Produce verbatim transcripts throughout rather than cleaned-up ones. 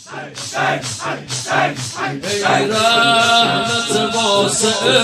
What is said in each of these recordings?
ای رحمت واسعه،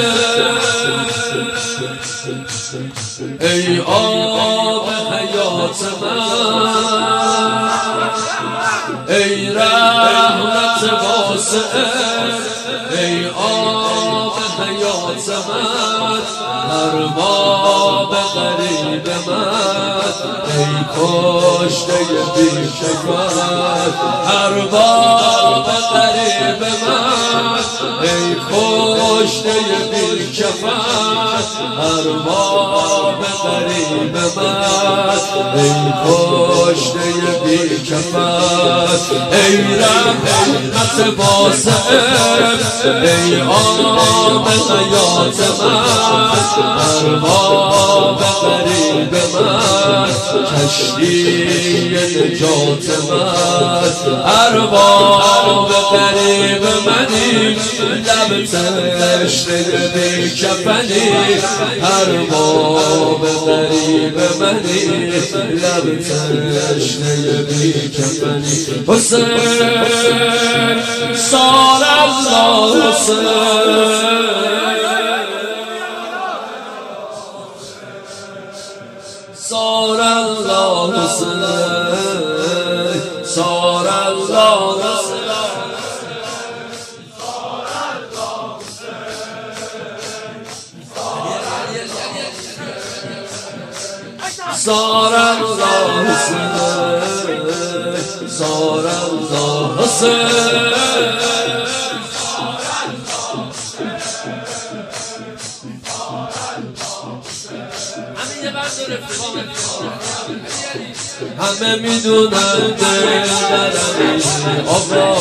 ای آب حیات من، ای رحمت واسعه، ای آب حیات من، ارباب غریب من، ای کشته بی شکوت، ارباب غریب من، ای کشته بی کفت، ارباب غریب من، ای کشته بی کفت، ای رحمت واسعه، ای آب حیات من، ارباب غریب من، کشتی نجات من، ارباب غریب منی، لب تشنه بی کفنی، ارباب غریب منی، لب تشنه بی کفنی. حسین سال الله حسین، سال الله حسین، سال الله حسین، سال الله حسین، سال الله حسین. همه میدونن دلبرمی آقا،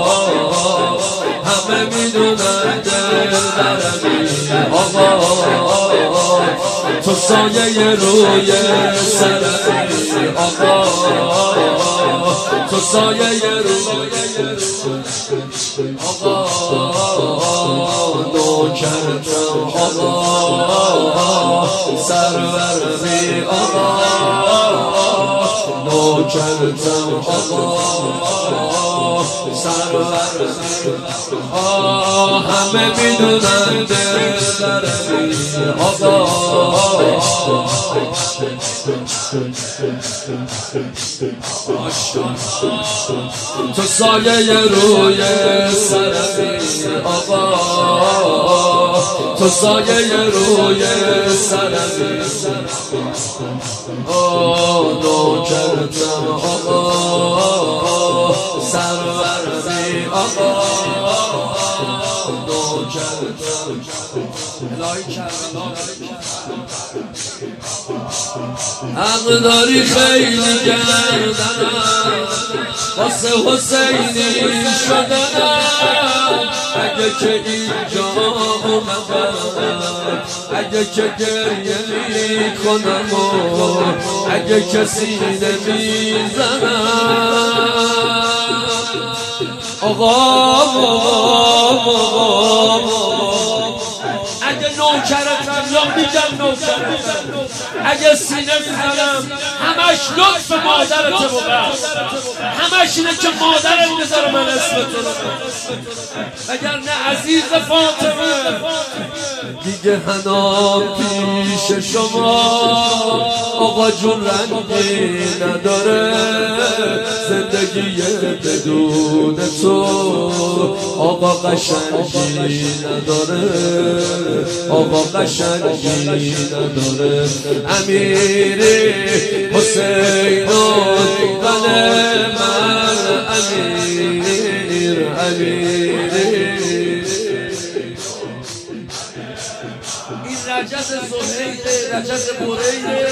همه میدونن دلبرمی آقا، تو سایه روی سرمی آقا، تو سایه روی آقا، نوکرتم آقا، سرورمی آقا، نوکرتم آقا، سرورمی آقا، همه میدونن دلبرمی آقا، تو سایه روی سرمی آقا، تو سایه روی سرمی آقا، نوکرتم آقا، سرورمی آقا، نوکرتم الهی کرم. حق داری خیلی گردنم واسه حسینی شدنم، اگه که اینجا اومدم، اگه که گریه میکنم و اگه کسی نمیزنم، آقا اگه نوکرتم یا میگم نوکرتم، اگه سینه میزنم همش لطف مادرته و بس، همش اینه که مادرت بذاره من اسم تو رو، اگر نه عزیز فاطمه دیگه حنا پیش شما آقا جون رنگی نداره، زندگی بدون تو آقا قشنگی نداره، آقا قشنگی نداره. امیری حسین غن من، امیر امیری. این رجز زهیده، رجز بریده،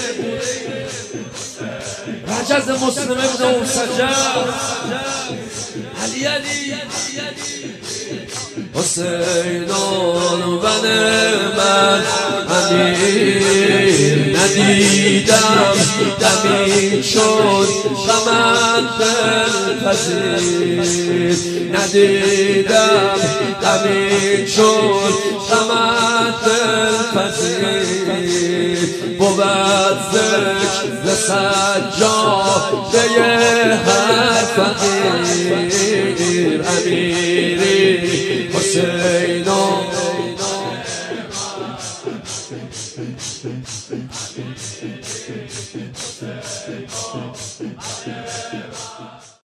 رجز مسلم ابن اوسجد، علی علی حسینان بن من، امیر ندیدم دمی شد غمت دلپذیر، ندیدم دمی شد غمت دلپذیر، بود ذکر ز سجاده هر فقیر، امیری حسینو Hey, hey, hey, hey, hey, hey, hey, hey, hey, hey, hey, hey, hey, hey, hey, hey,